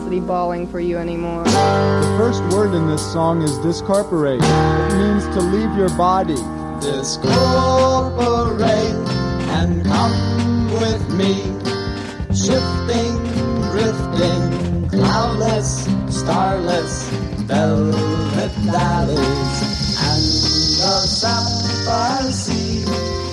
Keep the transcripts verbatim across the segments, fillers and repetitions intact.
university bawling for you anymore. The first word in this song is discorporate. It means to leave your body. Discorporate and come with me. Shifting, drifting, cloudless, starless, velvet valleys and the sapphire sea.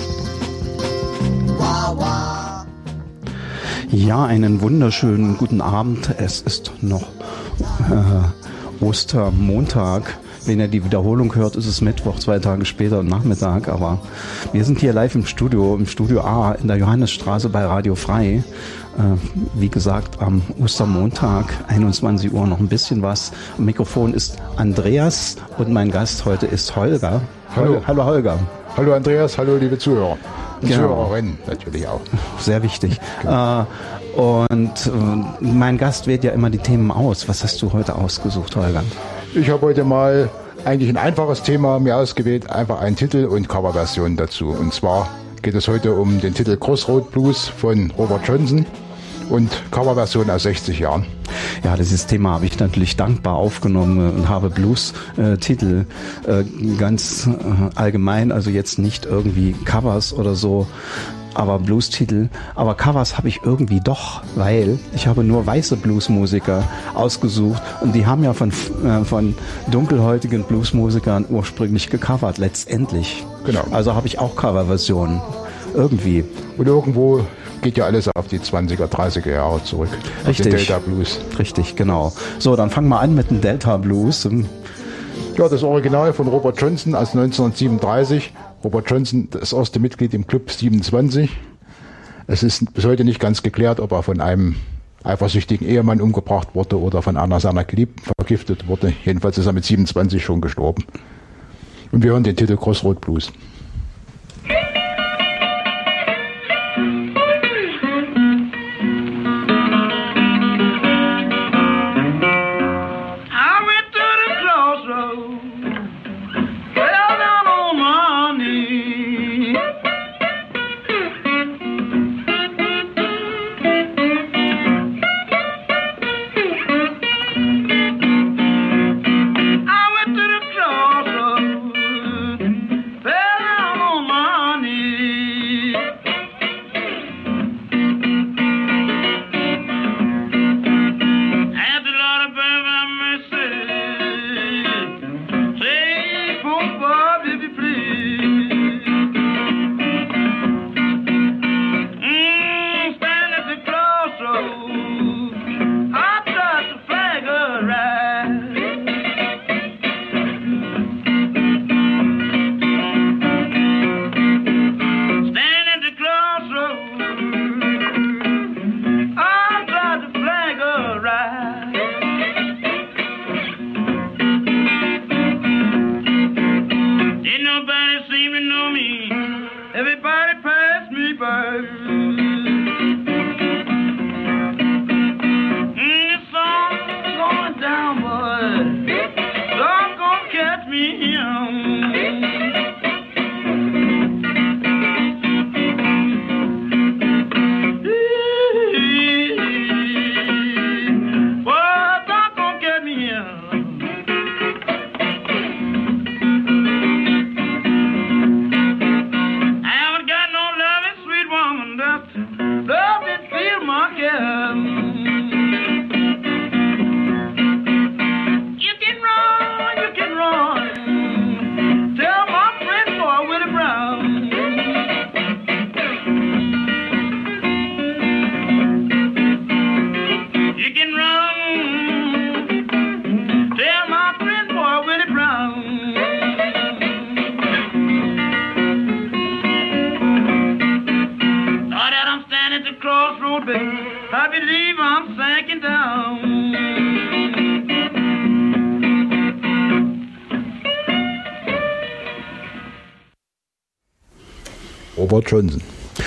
Wah, wah. Ja, einen wunderschönen guten Abend. Es ist noch äh, Ostermontag. Wenn ihr die Wiederholung hört, ist es Mittwoch, zwei Tage später Nachmittag. Aber wir sind hier live im Studio, im Studio A in der Johannesstraße bei Radio Frei. Äh, wie gesagt, am Ostermontag, einundzwanzig Uhr, noch ein bisschen was. Am Mikrofon ist Andreas und mein Gast heute ist Holger. Hallo. Hallo Holger. Hallo Andreas, hallo liebe Zuhörer. Und Genau. Zuhörerinnen natürlich auch. Sehr wichtig. Genau. Äh, und äh, mein Gast wählt ja immer die Themen aus. Was hast du heute ausgesucht, Holger? Ich habe heute mal eigentlich ein einfaches Thema mir ausgewählt, einfach einen Titel und Coverversion dazu. Und zwar geht es heute um den Titel Crossroad Blues von Robert Johnson und Coverversion aus sechzig Jahren. Ja, dieses Thema habe ich natürlich dankbar aufgenommen und habe Blues-Titel äh, ganz äh, allgemein, also jetzt nicht irgendwie Covers oder so, aber Blues-Titel. Aber Covers habe ich irgendwie doch, weil ich habe nur weiße Bluesmusiker ausgesucht und die haben ja von, äh, von dunkelhäutigen Bluesmusikern ursprünglich gecovert, letztendlich. Genau. Also habe ich auch Coverversionen. Irgendwie. Und irgendwo geht ja alles auf die zwanziger, dreißiger Jahre zurück. Richtig. Den Delta Blues. Richtig, genau. So, dann fangen wir an mit dem Delta Blues. Ja, das Original von Robert Johnson aus neunzehnhundertsiebenunddreißig. Robert Johnson, das erste Mitglied im Club siebenundzwanzig. Es ist bis heute nicht ganz geklärt, ob er von einem eifersüchtigen Ehemann umgebracht wurde oder von einer seiner Geliebten vergiftet wurde. Jedenfalls ist er mit siebenundzwanzig schon gestorben. Und wir hören den Titel Crossroad Blues. Robert Johnson.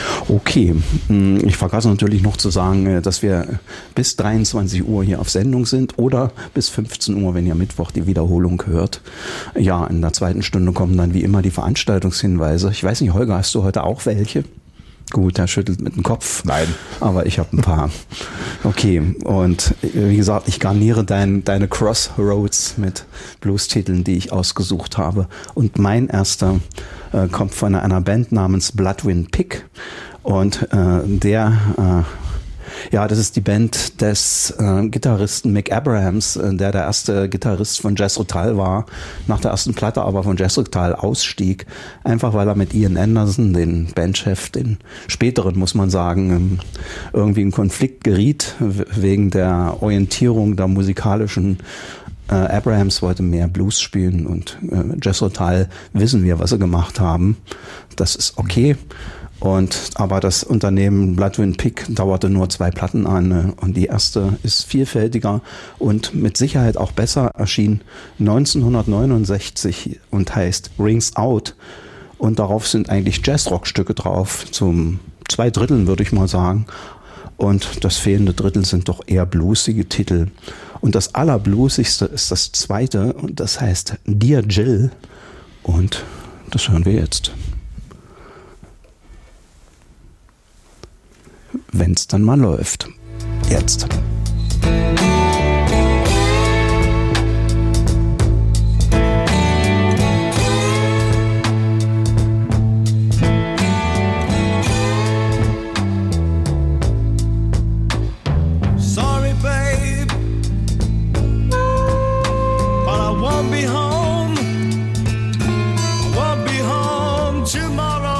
Okay, ich vergaß natürlich noch zu sagen, dass wir bis dreiundzwanzig Uhr hier auf Sendung sind oder bis fünfzehn Uhr, wenn ihr Mittwoch die Wiederholung hört. Ja, in der zweiten Stunde kommen dann wie immer die Veranstaltungshinweise. Ich weiß nicht, Holger, hast du heute auch welche? Gut, er schüttelt mit dem Kopf. Nein. Aber ich habe ein paar. Okay, und wie gesagt, ich garniere dein, deine Crossroads mit Blues-Titeln, die ich ausgesucht habe. Und mein erster äh, kommt von einer Band namens Bloodwind Pig. Und äh, der... Äh, Ja, das ist die Band des äh, Gitarristen Mick Abrahams, äh, der der erste Gitarrist von Jethro Tull war, nach der ersten Platte aber von Jethro Tull ausstieg, einfach weil er mit Ian Anderson, den Bandchef, den späteren muss man sagen, ähm, irgendwie in Konflikt geriet, w- wegen der Orientierung der musikalischen. Äh, Abrahams wollte mehr Blues spielen und äh, Jethro Tull wissen wir, was sie gemacht haben. Das ist okay. Und aber das Unternehmen Bloodwind Pig dauerte nur zwei Platten an und die erste ist vielfältiger und mit Sicherheit auch besser, erschien neunzehnhundertneunundsechzig und heißt Rings Out und darauf sind eigentlich Jazzrock-Stücke drauf, zum zwei Dritteln würde ich mal sagen, und das fehlende Drittel sind doch eher bluesige Titel und das allerbluesigste ist das zweite und das heißt Dear Jill und das hören wir jetzt. Wenn's dann mal läuft. Jetzt. Sorry, babe, but I won't be home. I won't be home tomorrow.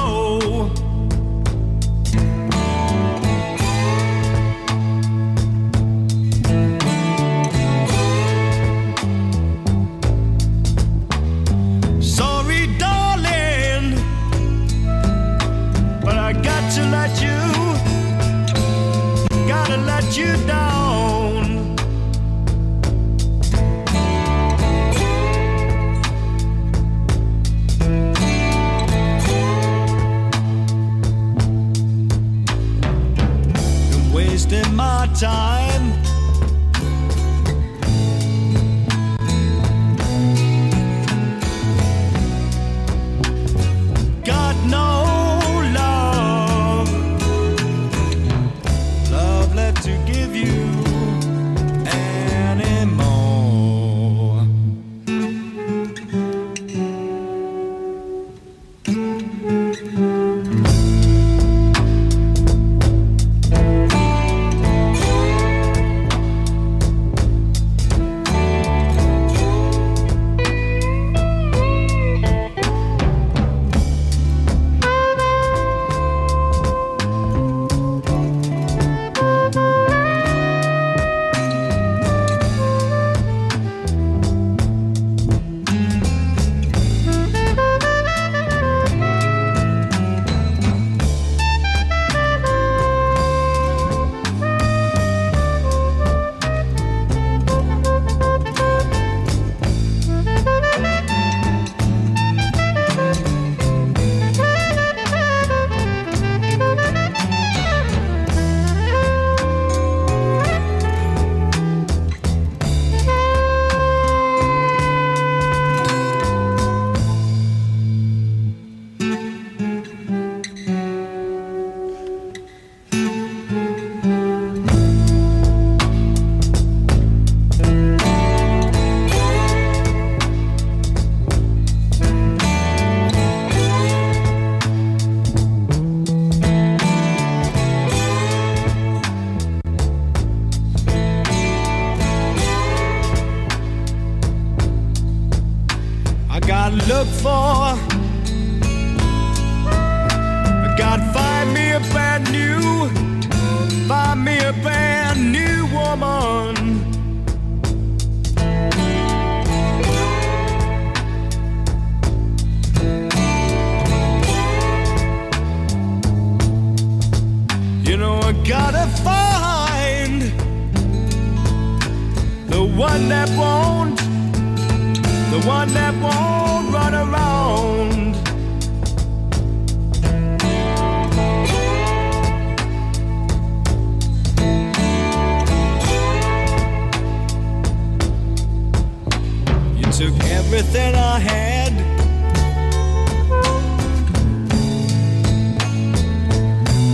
To let you, gotta let you down. Been wasting my time. Got no to give you anymore. Look for, God, find me a brand new, find me a brand new woman. You know I gotta find the one that won't, the one that won't run around. You took everything I had,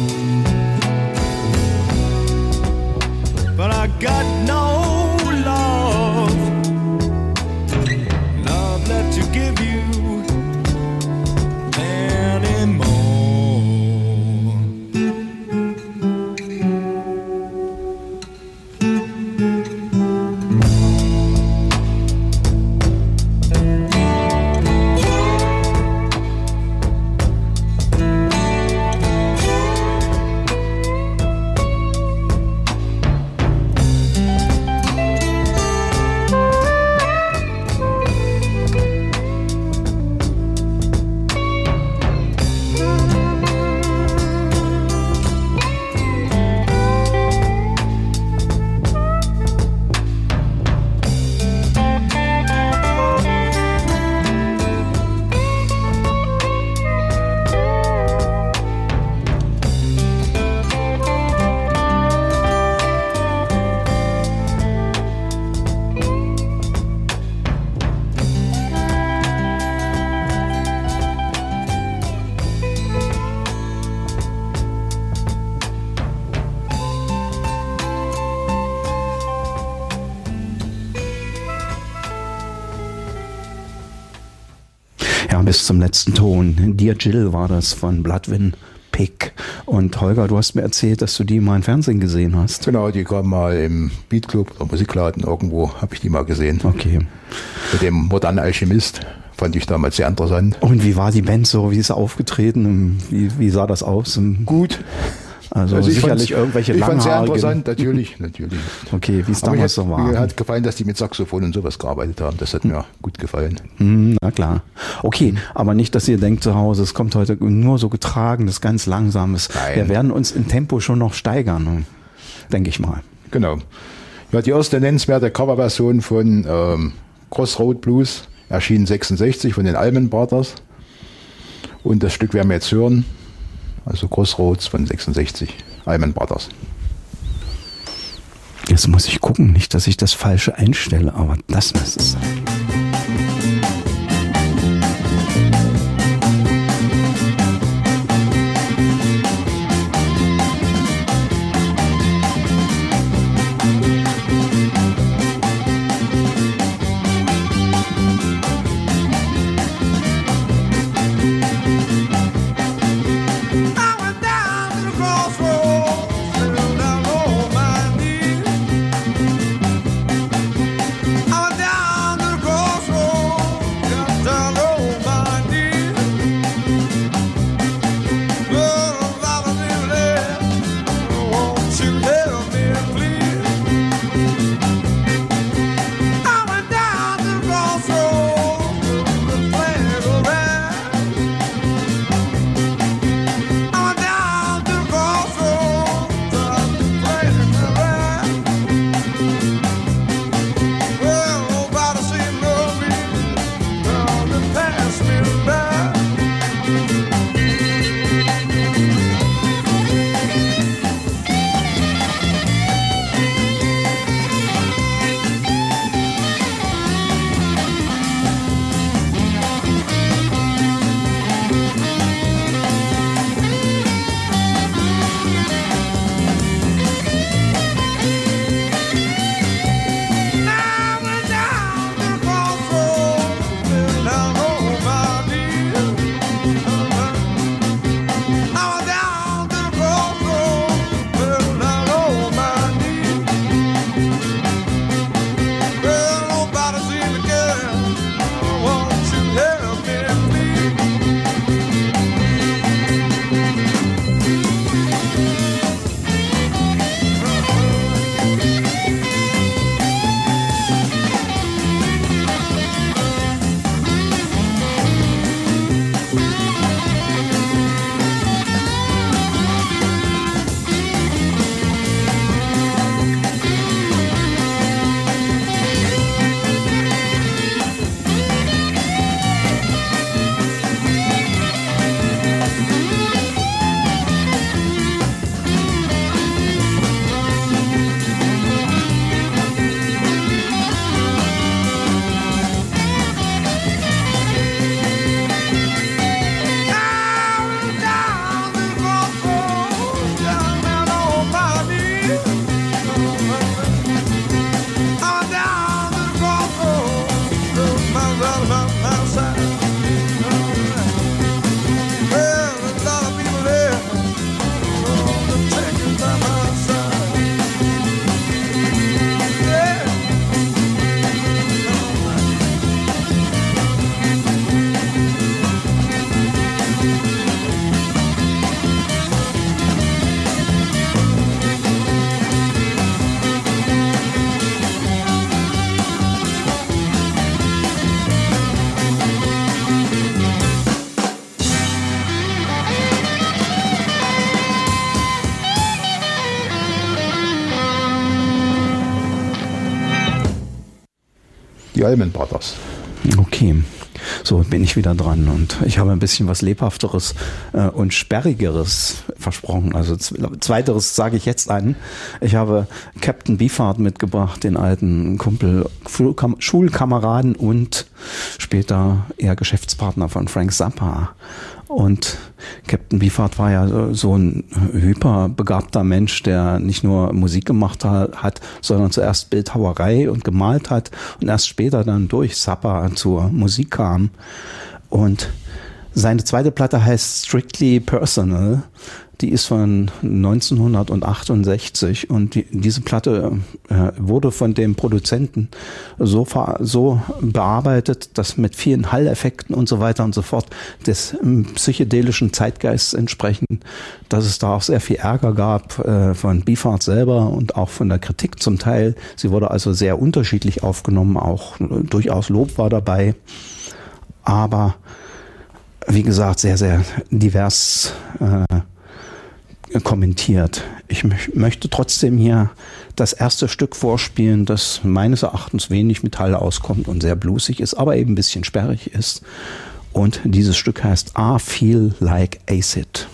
Ja, bis zum letzten Ton. Dear Jill war das von Bloodwind Pick. Und Holger, du hast mir erzählt, dass du die mal im Fernsehen gesehen hast. Genau, die kam mal im Beatclub oder Musikladen irgendwo, habe ich die mal gesehen. Okay. Mit dem modernen Alchemist. Fand ich damals sehr interessant. Und wie war die Band so? Wie ist sie aufgetreten? Wie, wie sah das aus? Gut. Also, also sicherlich irgendwelche Ich fand es sehr langhaarigen- interessant, natürlich, natürlich. Okay, wie es Aber damals mir, so war. mir hat gefallen, dass die mit Saxophon und sowas gearbeitet haben. Das hat mir gut gefallen. Hm, na klar. Okay, aber nicht, dass ihr denkt zu Hause, es kommt heute nur so getragenes, ganz langsames. Nein. Wir werden uns im Tempo schon noch steigern, denke ich mal. Genau. Ja, die erste nennenswerte Coverversion von ähm, Crossroad Blues erschien sechsundsechzig von den Allman Brothers. Und das Stück werden wir jetzt hören. Also Crossroads von sechsundsechzig, Allman Brothers. Jetzt muss ich gucken, nicht, dass ich das Falsche einstelle, aber das müsste es sein. I went down to the crossroads, fell down on my knees. I went down to the crossroads, got down on my knees. But a lot of people there, won't you help me, please? I went down to the crossroads, the flag around. I went down to the crossroads, the flag around. Well, nobody seemed to know me, trying to pass me by. I went down to the crossroads, fell down on my knees. I went down to the crossroads, fell down on my knees. Well, nobody seemed to care. Won't you help me, please? I went down to the crossroads, down on my knees. I went down to the crossroads, looked my right about my side. Well, a lot of people there, all the taking by my side. Yeah. Die Allman Brothers. Okay, so bin ich wieder dran und ich habe ein bisschen was Lebhafteres äh, und Sperrigeres versprochen. Also z- Zweiteres sage ich jetzt an. Ich habe Captain Beefheart mitgebracht, den alten Kumpel, Schulkam- Schulkameraden und später eher Geschäftspartner von Frank Zappa. Und Captain Beefheart war ja so ein hyperbegabter Mensch, der nicht nur Musik gemacht hat, sondern zuerst Bildhauerei und gemalt hat und erst später dann durch Zappa zur Musik kam. Und seine zweite Platte heißt Strictly Personal. Die ist von neunzehnhundertachtundsechzig und die, diese Platte äh, wurde von dem Produzenten so, so bearbeitet, dass mit vielen Halleffekten und so weiter und so fort des ähm, psychedelischen Zeitgeists entsprechend, dass es da auch sehr viel Ärger gab äh, von Beefheart selber und auch von der Kritik zum Teil. Sie wurde also sehr unterschiedlich aufgenommen, auch äh, durchaus Lob war dabei, aber wie gesagt, sehr, sehr divers äh, kommentiert. Ich möchte trotzdem hier das erste Stück vorspielen, das meines Erachtens wenig mit Hall auskommt und sehr bluesig ist, aber eben ein bisschen sperrig ist. Und dieses Stück heißt I Feel Like Acid.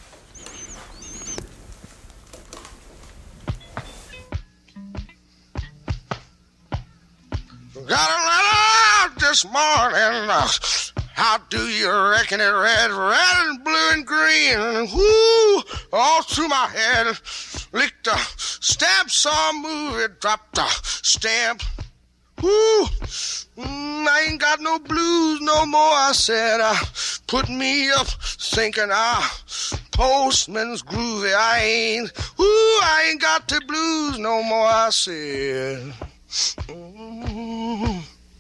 Got a letter this morning. How do you reckon it read? Red and blue and green. Whoo! All through my head. Licked a stamp, saw a movie, dropped a stamp. Whoo! Mm, I ain't got no blues no more, I said. Uh, put me up thinking, ah, postman's groovy. I ain't, whoo, I ain't got the blues no more, I said. Mm.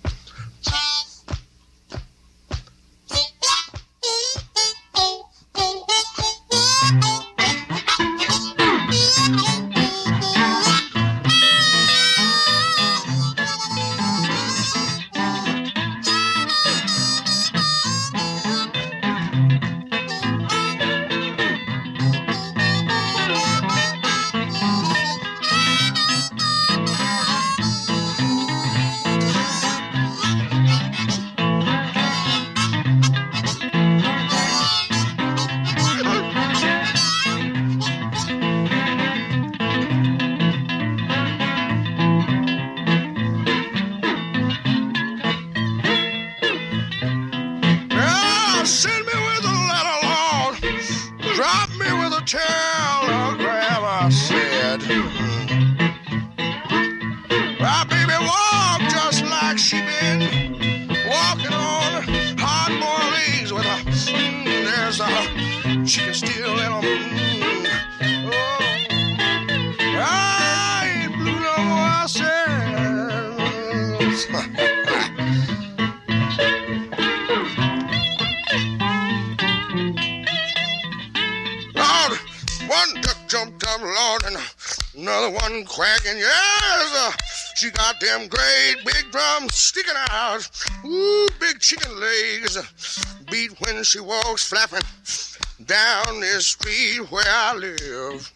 Quacking, yes, uh, she got them great big drums sticking out. Ooh, big chicken legs beat when she walks flapping down this street where I live.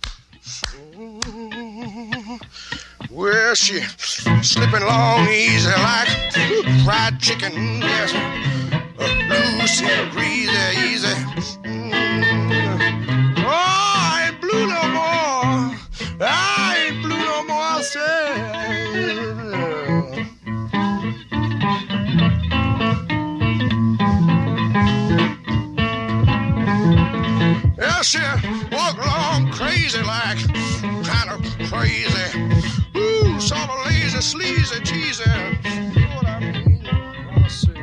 Ooh, where she slipping along easy like ooh, fried chicken, yes, uh, loosey greasy, easy. Mm. Oh, I ain't blue no more. I ain't blue no more, I said. Yeah, she walk along crazy like, kind of crazy. Ooh, sort of lazy, sleazy, cheesy. You know what I mean? I said.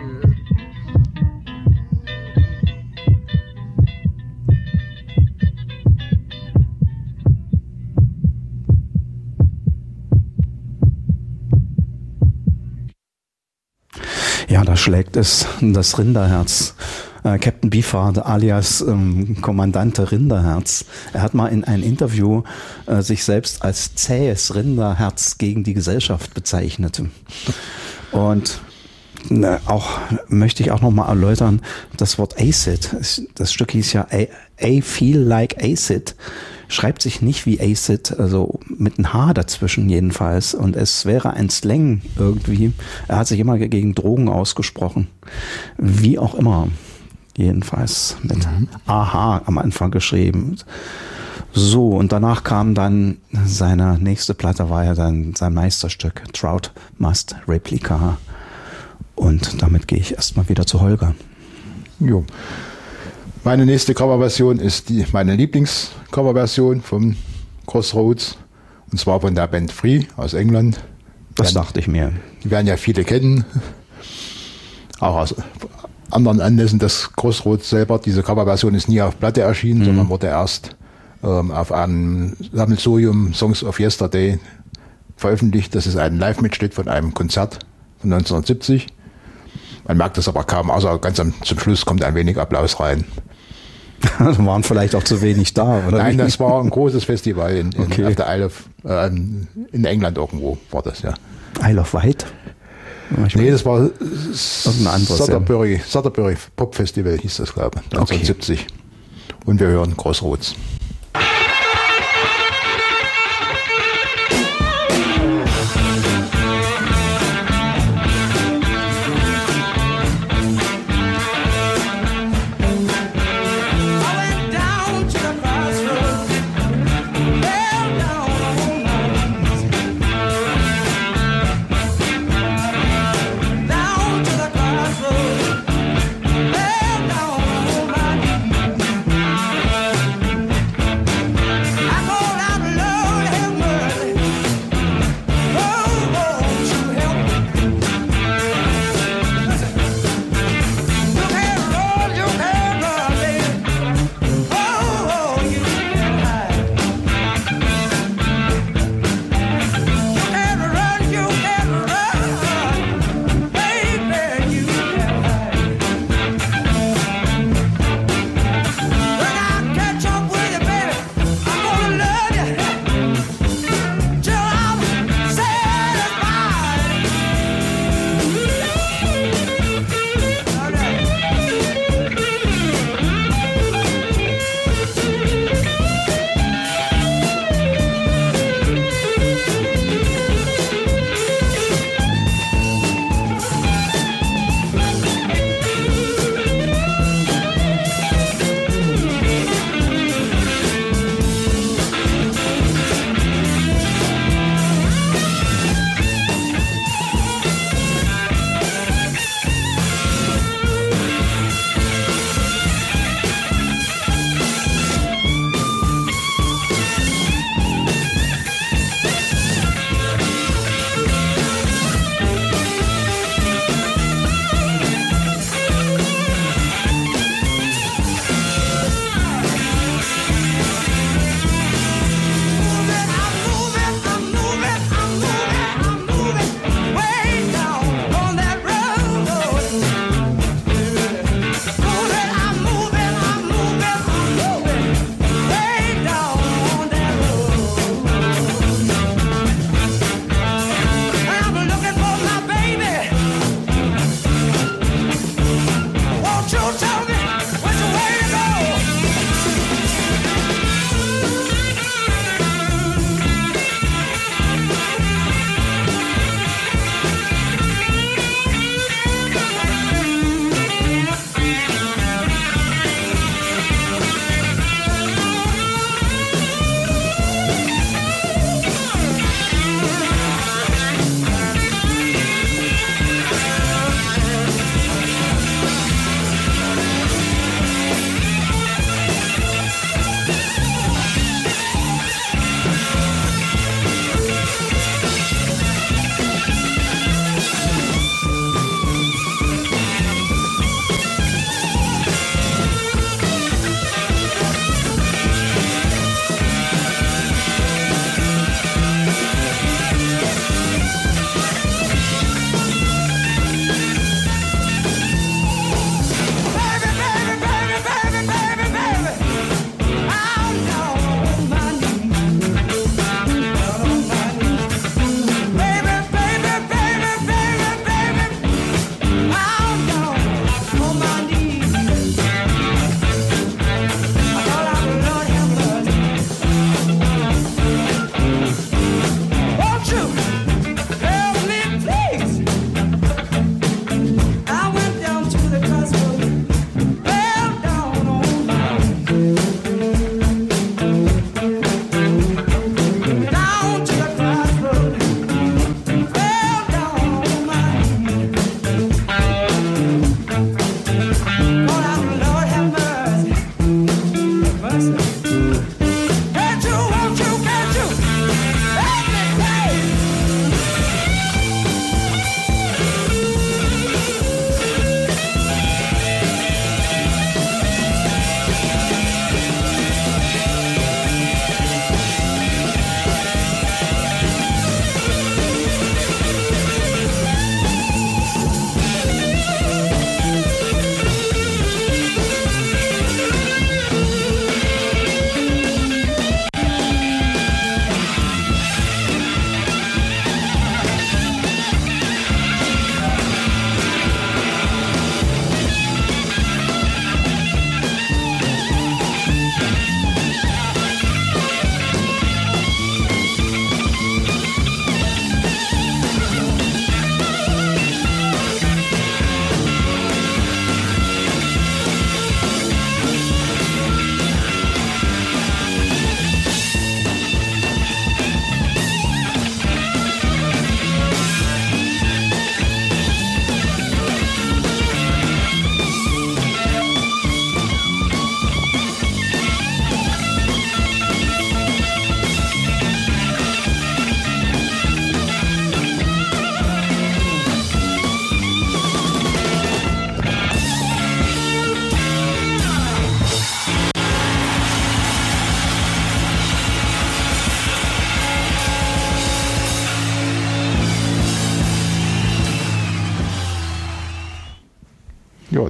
Ja, da schlägt es das Rinderherz. Äh, Captain Beefheart alias ähm, Kommandante Rinderherz. Er hat mal in einem Interview äh, sich selbst als zähes Rinderherz gegen die Gesellschaft bezeichnet. Und äh, auch möchte ich auch nochmal erläutern, das Wort Acid, das Stück hieß ja I, I Feel Like Acid, schreibt sich nicht wie Acid, also mit einem H dazwischen jedenfalls. Und es wäre ein Slang irgendwie. Er hat sich immer gegen Drogen ausgesprochen. Wie auch immer. Jedenfalls mit mhm. A H am Anfang geschrieben. So, und danach kam dann seine nächste Platte, war ja dann sein Meisterstück, Trout Must Replica. Und damit gehe ich erstmal wieder zu Holger. Jo. Meine nächste Coverversion ist die, meine Lieblings-Coverversion von Crossroads. Und zwar von der Band Free aus England. Das werden, dachte ich mir. Die werden ja viele kennen. auch aus anderen Anlässen. Das Crossroads selber, diese Coverversion ist nie auf Platte erschienen, mhm. sondern wurde erst ähm, auf einem Sammelsurium Songs of Yesterday veröffentlicht. Das ist ein Live-Mitschnitt von einem Konzert von neunzehnhundertsiebzig. Man merkt das aber kaum, außer ganz am, zum Schluss kommt ein wenig Applaus rein. Da waren vielleicht auch zu wenig da, oder? Nein, das war ein großes Festival in, in, okay. auf der Isle of, äh, in England irgendwo war das, ja. Isle of Wight? Nee, das war anderes, Sudderbury, ja. Sudderbury Pop Festival hieß das, glaube ich, neunzehnhundertsiebzig. Okay. Und wir hören Crossroads.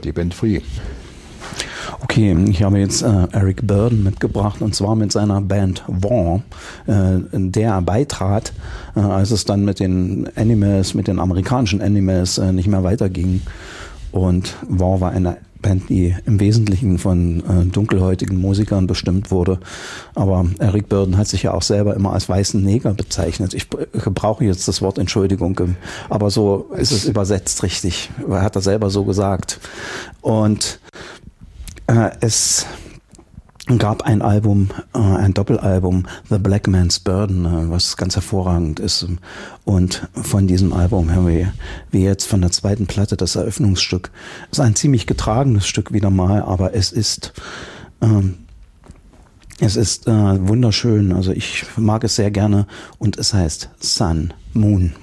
die Band Free. Okay, ich habe jetzt äh, Eric Burdon mitgebracht und zwar mit seiner Band War, äh, in der er beitrat, äh, als es dann mit den Animals, mit den amerikanischen Animals äh, nicht mehr weiterging. Und War war eine Band, die im Wesentlichen von äh, dunkelhäutigen Musikern bestimmt wurde. Aber Eric Burdon hat sich ja auch selber immer als weißen Neger bezeichnet. Ich gebrauche jetzt das Wort Entschuldigung, aber so ist es übersetzt richtig. Er hat das selber so gesagt. Und äh, es gab ein Album, äh, ein Doppelalbum, The Black Man's Burden, äh, was ganz hervorragend ist. Und von diesem Album hören wir, wie jetzt von der zweiten Platte, das Eröffnungsstück. Es ist ein ziemlich getragenes Stück wieder mal, aber es ist, ähm, es ist äh, wunderschön. Also ich mag es sehr gerne und es heißt Sun, Moon.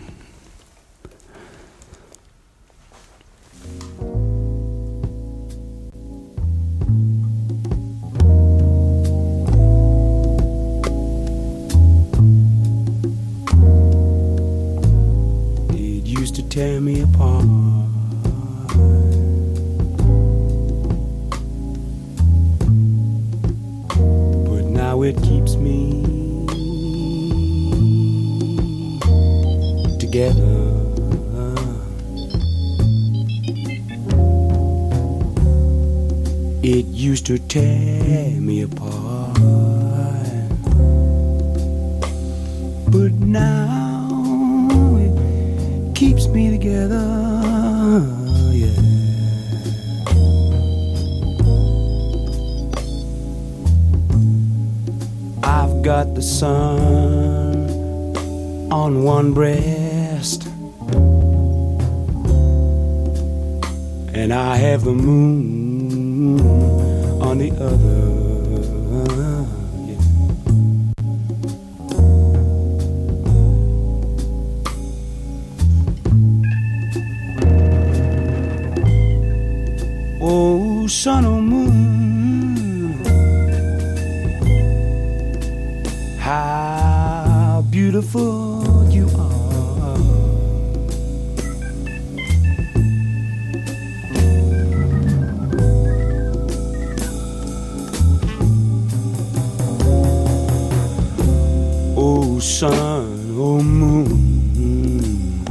Tear me apart, but now it keeps me together. It used to tear me apart, but now keeps me together, yeah. I've got the sun on one breast, and I have the moon on the other. Sun or moon, how beautiful you are. Oh sun, oh moon,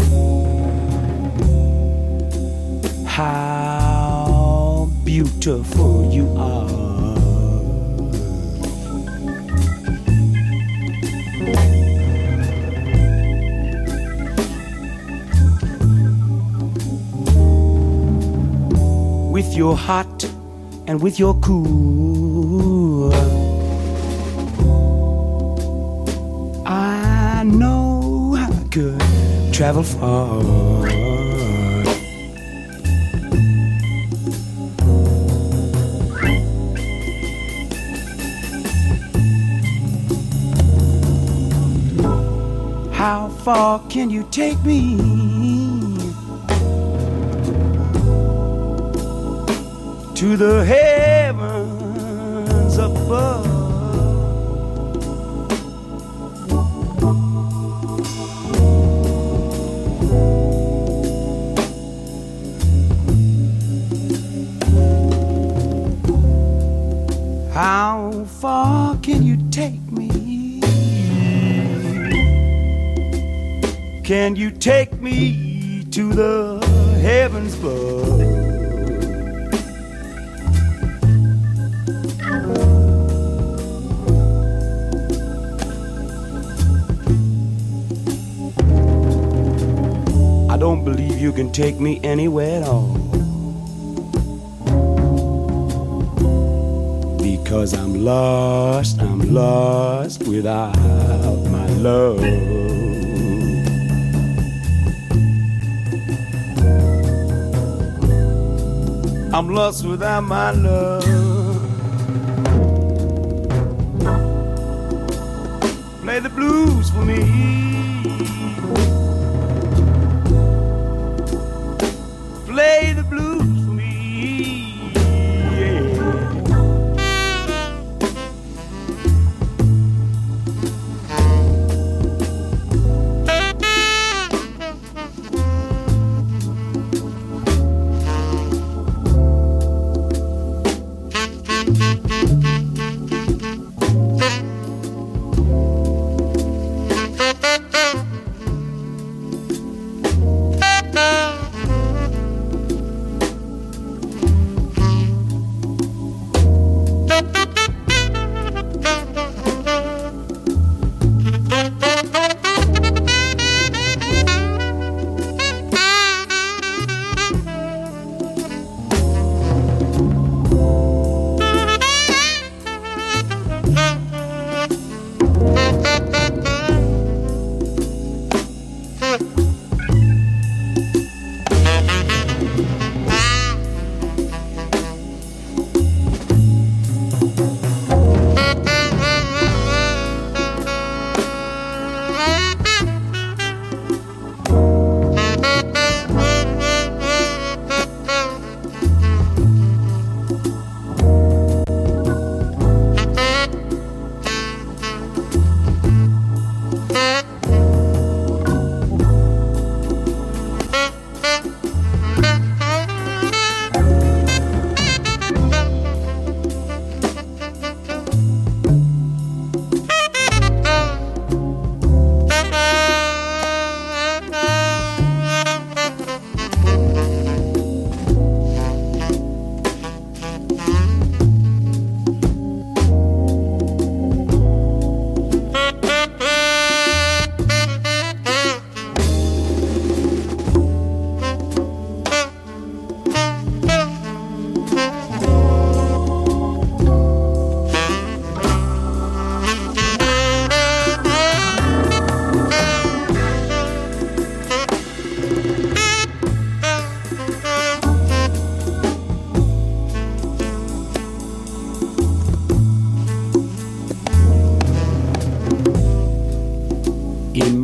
how beautiful you are. With your hot and with your cool, I know I could travel far. How far can you take me? To the heavens above. How far can you take me? Can you take me to the heavens above? I don't believe you can take me anywhere at all, because I'm lost, I'm lost without my love. I'm lost without my love. Play the blues for me. Play the blues for me. Yeah.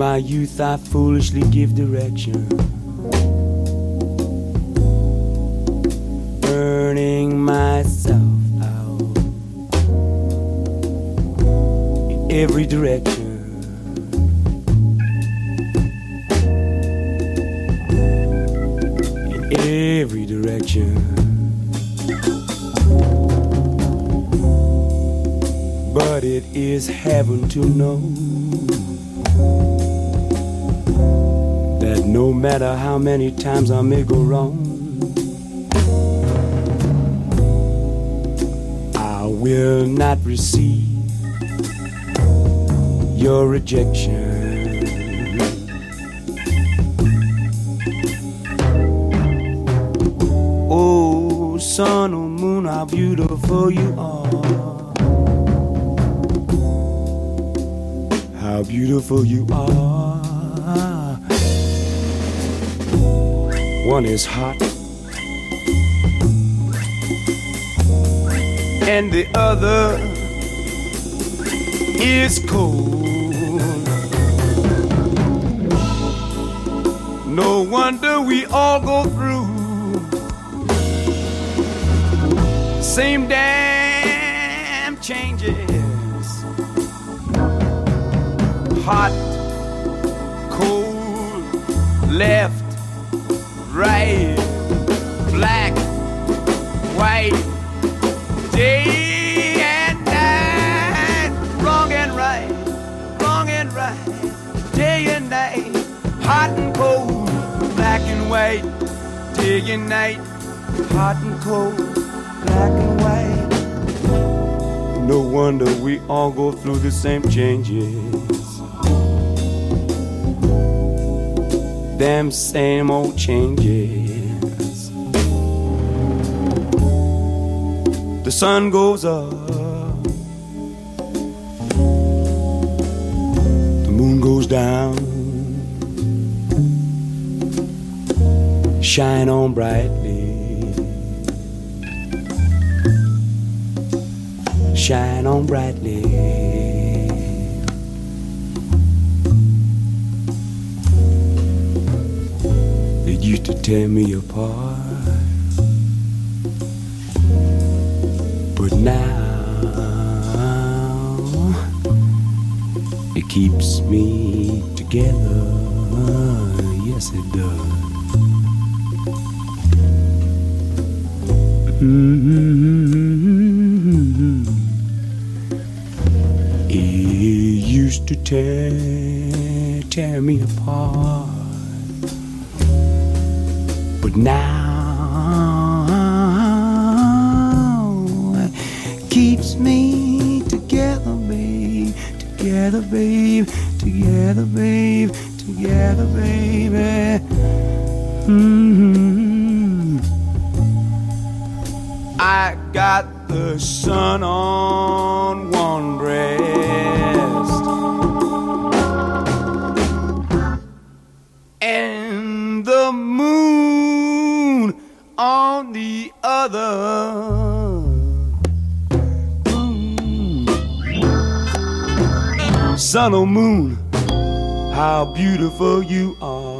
my youth I foolishly give direction, burning myself out in every direction. In every direction. But it is heaven to know that no matter how many times I may go wrong, I will not receive your rejection. Oh, sun or moon, how beautiful you are. How beautiful you are. One is hot and the other is cold. No wonder we all go through same damn changes. Hot, cold, left, right, black, white, day and night, wrong and right, wrong and right, day and night, hot and cold, black and white, day and night, hot and cold, black and white. No wonder we all go through the same changes. Them same old changes. The sun goes up, the moon goes down, shine on brightly, shine on brightly. Used to tear me apart, but now it keeps me together. Yes, it does. Mm-hmm. It used to tear, tear me apart, but now it keeps me together, babe, together, babe, together, babe, together, baby. Mm-hmm. I got the sun on one breast and the moon on the other. Mm. Sun or moon, how beautiful you are.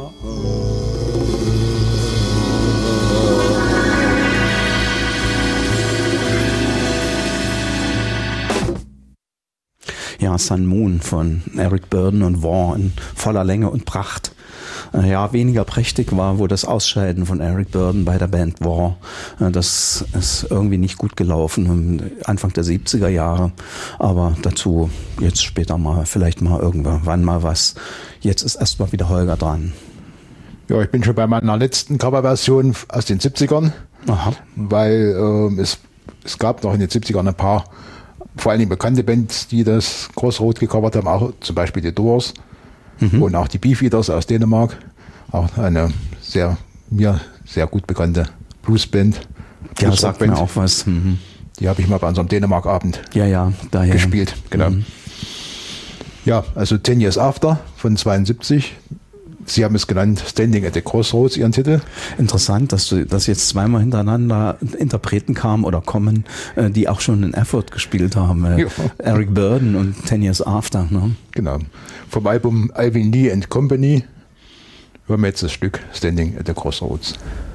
Ja, Sun Moon von Eric Burdon und War in voller Länge und Pracht. Ja, weniger prächtig war wohl das Ausscheiden von Eric Burdon bei der Band War. Das ist irgendwie nicht gut gelaufen, Anfang der siebziger Jahre. Aber dazu jetzt später mal, vielleicht mal irgendwann mal was. Jetzt ist erstmal wieder Holger dran. Ja, ich bin schon bei meiner letzten Coverversion aus den siebzigern. Aha. Weil ähm, es, es gab noch in den siebzigern ein paar, vor allem bekannte Bands, die das Crossroad gecovert haben, auch zum Beispiel die Doors. Mhm. Und auch die Beefeaters aus Dänemark, auch eine sehr, mir sehr gut bekannte Bluesband. Ja, sagt mir auch was. Mhm. Die habe ich mal bei unserem Dänemark-Abend ja, ja, daher. gespielt. Genau. Mhm. Ja, also Ten Years After von zweiundsiebzig Sie haben es genannt, Standing at the Crossroads, Ihren Titel. Interessant, dass du das jetzt zweimal hintereinander Interpreten kamen oder kommen, äh, die auch schon in Erfurt gespielt haben. Äh, Eric Burdon und Ten Years After. Ne? Genau. Vom Album Alvin Lee and Company hören wir jetzt das Stück Standing at the Crossroads.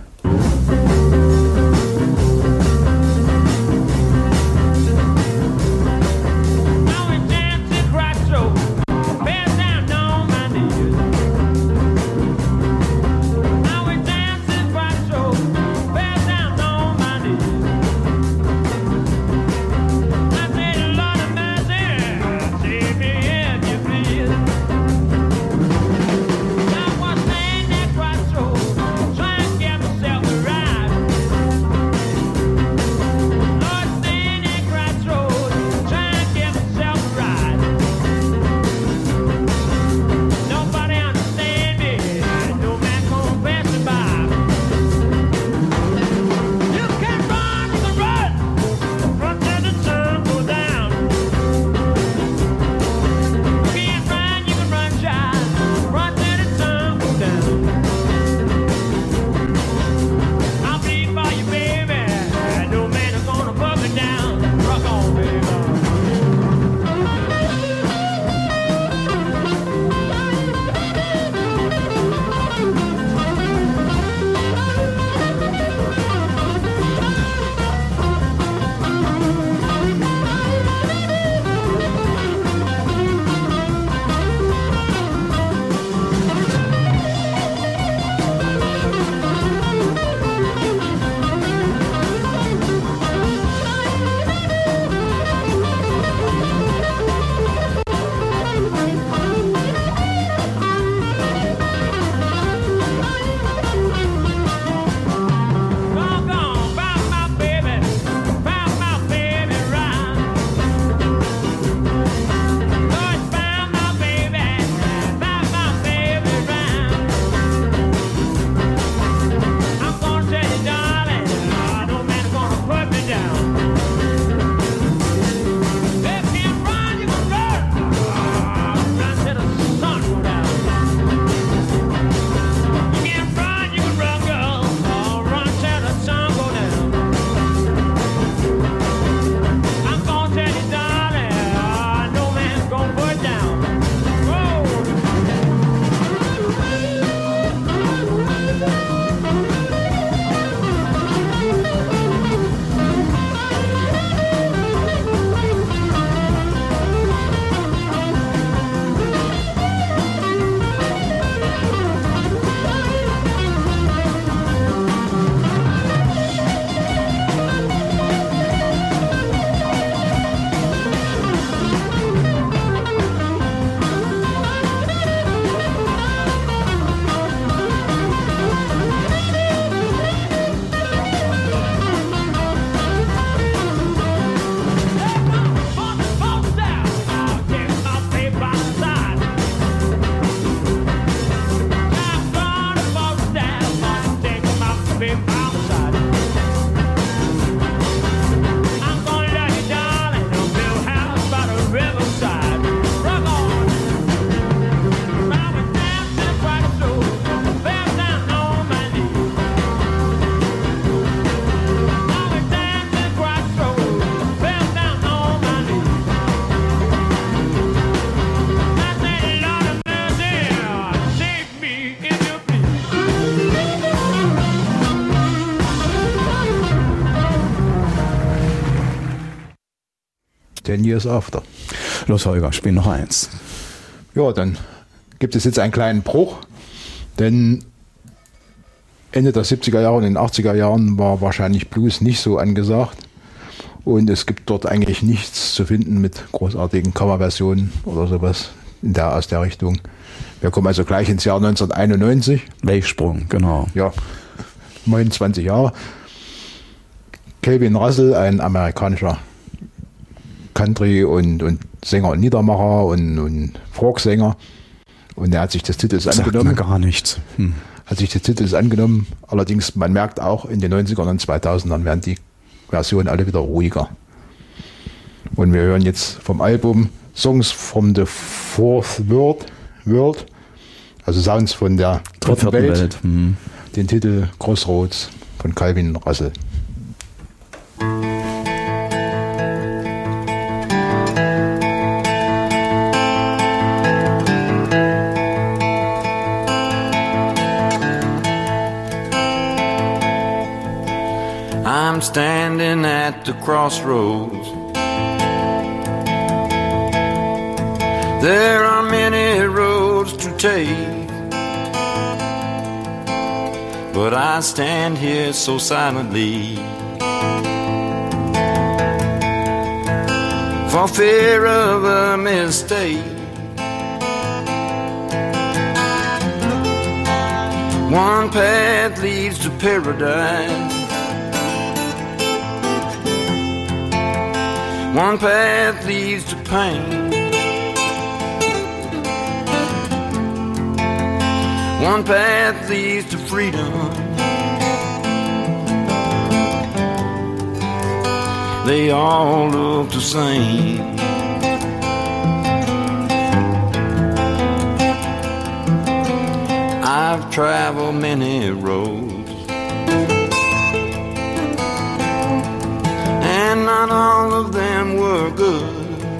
Ten Years After. Los, Holger, spiel noch eins. Ja, dann gibt es jetzt einen kleinen Bruch, denn Ende der siebziger Jahre und in den achtziger Jahren war wahrscheinlich Blues nicht so angesagt und es gibt dort eigentlich nichts zu finden mit großartigen Coverversionen oder sowas in der, aus der Richtung. Wir kommen also gleich ins Jahr neunzehnhunderteinundneunzig. Welchsprung, genau. Ja, neunundzwanzig Jahre. Calvin Russell, ein amerikanischer Country- und, und Sänger und Liedermacher und, und Folksänger. Und er hat sich des Titels Sagt angenommen. mir gar nichts. Hm. Hat sich des Titels angenommen. Allerdings, man merkt auch, in den neunzigern und zweitausendern werden die Versionen alle wieder ruhiger. Und wir hören jetzt vom Album Songs from the Fourth World, World also Sounds von der dritten, Vierten Welt, Welt. Mhm. den Titel Crossroads von Calvin Russell. I'm standing at the crossroads. There are many roads to take, but I stand here so silently for fear of a mistake. One path leads to paradise, one path leads to pain, one path leads to freedom. They all look the same. I've traveled many roads, and not all of them were good.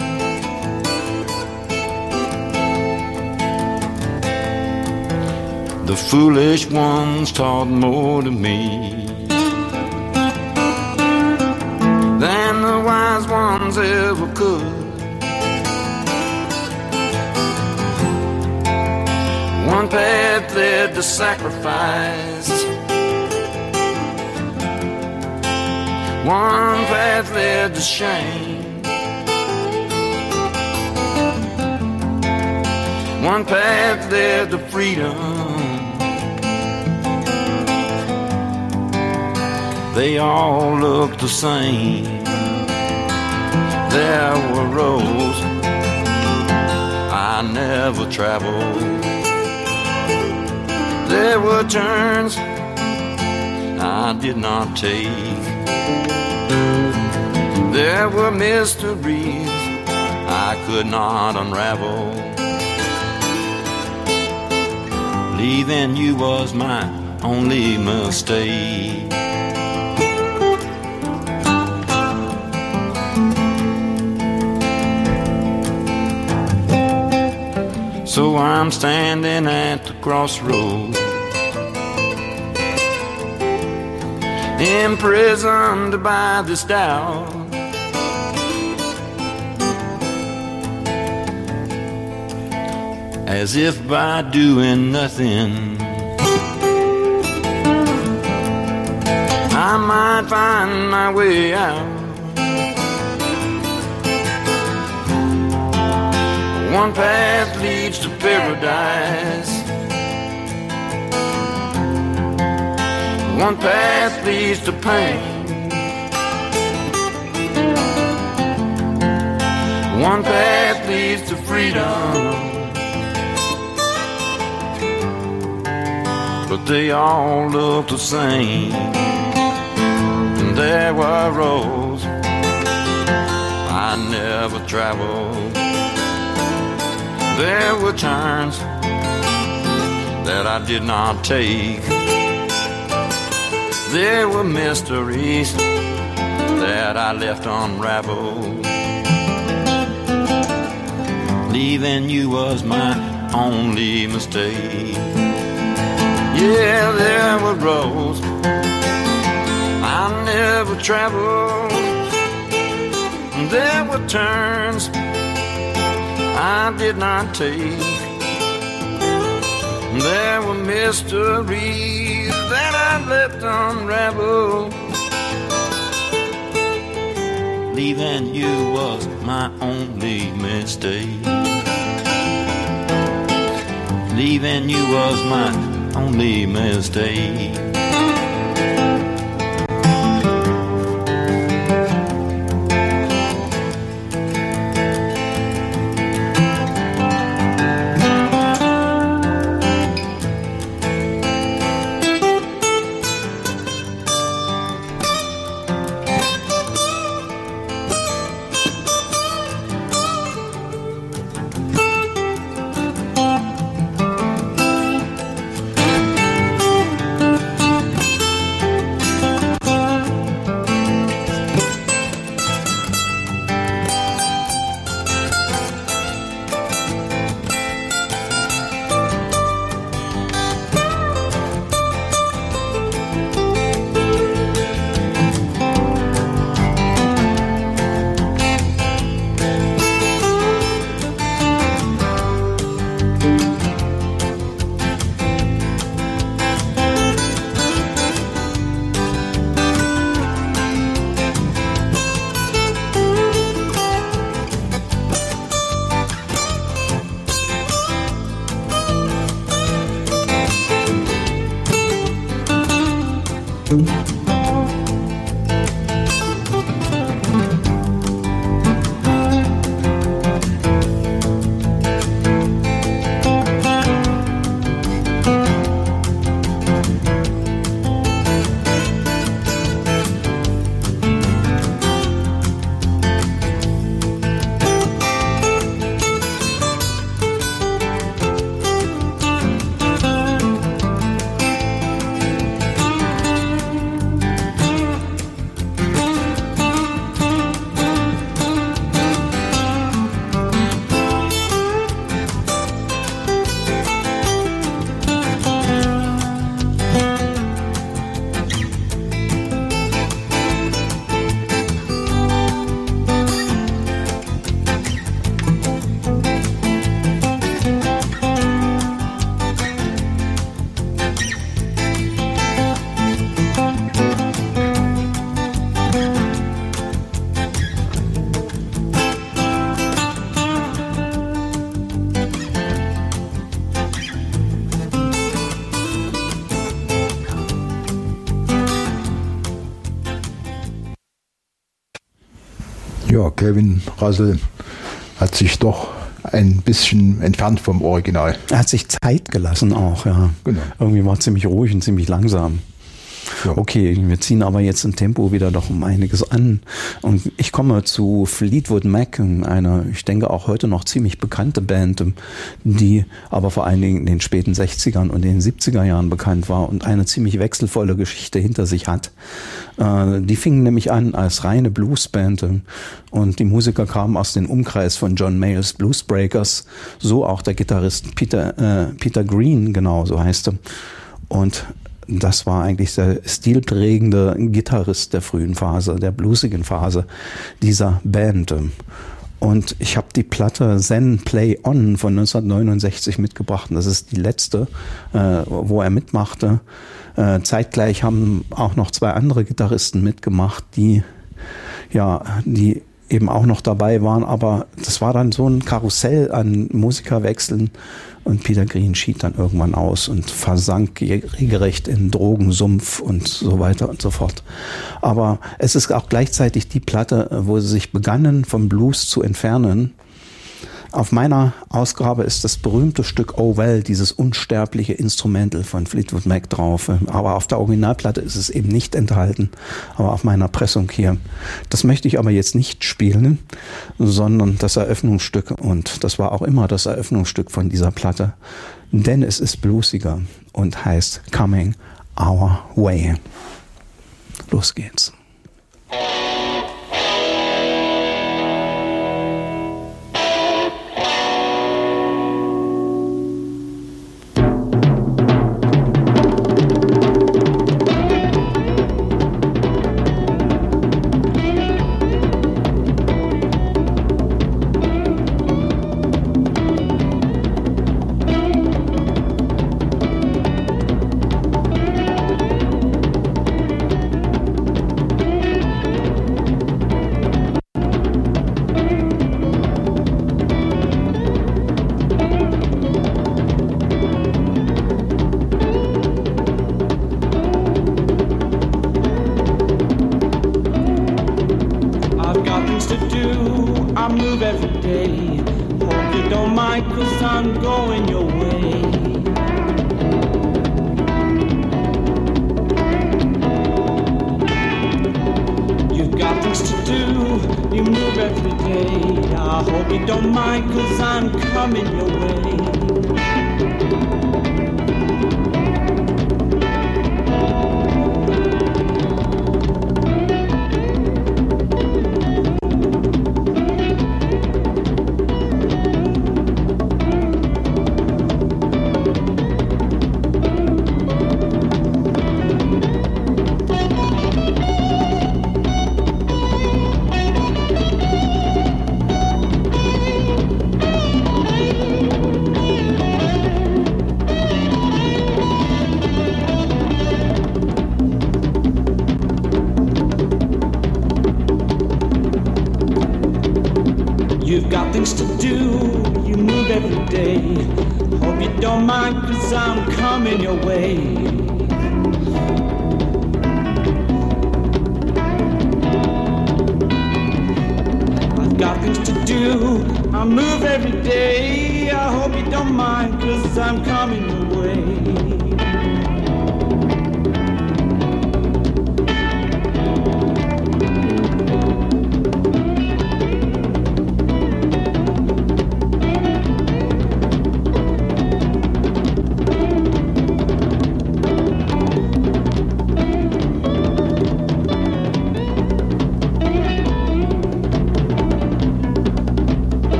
The foolish ones taught more to me than the wise ones ever could. One path led to sacrifice, one path led to shame, one path led to freedom. They all look the same. There were roads I never traveled. There were turns I did not take. There were mysteries I could not unravel. Leaving you was my only mistake. So I'm standing at the crossroads, imprisoned by this doubt. As if by doing nothing I might find my way out. One path leads to paradise, one path leads to pain, one path leads to freedom. But they all look the same. And there were roads I never traveled. There were turns that I did not take. There were mysteries that I left unraveled. Leaving you was my only mistake. Yeah, there were roads I never traveled. There were turns I did not take. There were mysteries that I left unraveled. Leaving you was my only mistake. Leaving you was my only mistake. Ja, Kevin Russell hat sich doch ein bisschen entfernt vom Original. Er hat sich Zeit gelassen auch, ja. Genau. Irgendwie war es ziemlich ruhig und ziemlich langsam. Ja. Okay, wir ziehen aber jetzt im Tempo wieder doch um einiges an. Und ich komme zu Fleetwood Mac, eine, ich denke auch heute noch ziemlich bekannte Band, die aber vor allen Dingen in den späten sechzigern und den siebziger Jahren bekannt war und eine ziemlich wechselvolle Geschichte hinter sich hat. Die fingen nämlich an als reine Bluesband und die Musiker kamen aus dem Umkreis von John Mayall's Bluesbreakers, so auch der Gitarrist Peter, äh, Peter Green, genau so heißt er. Und das war eigentlich der stilprägende Gitarrist der frühen Phase, der bluesigen Phase dieser Band. Und ich habe die Platte Zen Play On von neunzehnhundertneunundsechzig mitgebracht. Das ist die letzte, äh, wo er mitmachte. Äh, zeitgleich haben auch noch zwei andere Gitarristen mitgemacht, die ja, die eben auch noch dabei waren. Aber das war dann so ein Karussell an Musikerwechseln. Und Peter Green schied dann irgendwann aus und versank regelrecht in Drogensumpf und so weiter und so fort. Aber es ist auch gleichzeitig die Platte, wo sie sich begannen, vom Blues zu entfernen. Auf meiner Ausgabe ist das berühmte Stück Oh Well, dieses unsterbliche Instrumental von Fleetwood Mac drauf. Aber auf der Originalplatte ist es eben nicht enthalten, aber auf meiner Pressung hier. Das möchte ich aber jetzt nicht spielen, sondern das Eröffnungsstück. Und das war auch immer das Eröffnungsstück von dieser Platte. Denn es ist bluesiger und heißt Coming Our Way. Los geht's.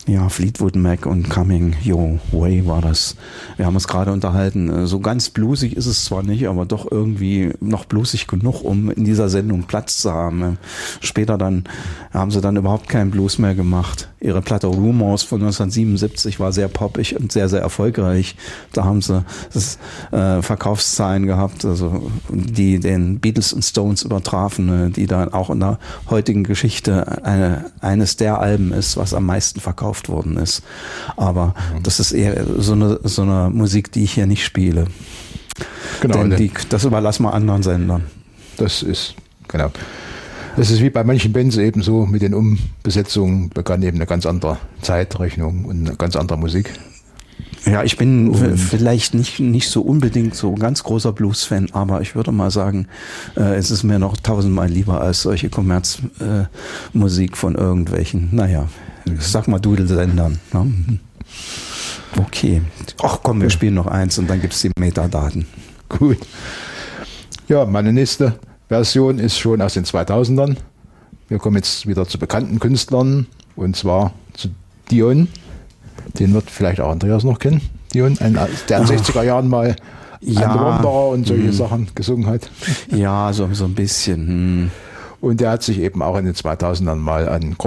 Ja, Fleetwood Mac und Coming Your Way war das. Wir haben uns gerade unterhalten. So ganz bluesig ist es zwar nicht, aber doch irgendwie noch bluesig genug, um in dieser Sendung Platz zu haben. Später dann haben sie dann überhaupt keinen Blues mehr gemacht. Ihre Platte Rumors von neunzehnhundertsiebenundsiebzig war sehr poppig und sehr, sehr erfolgreich. Da haben sie das, äh, Verkaufszahlen gehabt, also die den Beatles und Stones übertrafen, die dann auch in der heutigen Geschichte eine, eines der Alben ist, was am meisten verkauft worden ist. Aber das ist eher so eine, so eine Musik, die ich hier nicht spiele. Genau. Denn die, das überlassen wir anderen Sendern. Das ist, genau. Das ist wie bei manchen Bands eben so, mit den Umbesetzungen begann eben eine ganz andere Zeitrechnung und eine ganz andere Musik. Ja, ich bin und vielleicht nicht, nicht so unbedingt so ein ganz großer Blues-Fan, aber ich würde mal sagen, äh, es ist mir noch tausendmal lieber als solche Kommerzmusik äh, von irgendwelchen, naja, ich sag mal Dudelsendern. Ne? Okay. Ach komm, wir spielen noch eins und dann gibt's die Metadaten. Gut. Ja, meine nächste Version ist schon aus den zweitausendern. Wir kommen jetzt wieder zu bekannten Künstlern und zwar zu Dion. Den wird vielleicht auch Andreas noch kennen. Dion, ein, der in den sechziger Jahren mal ja, ein Wanderer und solche mh. Sachen gesungen hat. Ja, so, so ein bisschen. Hm. Und der hat sich eben auch in den zweitausendern mal an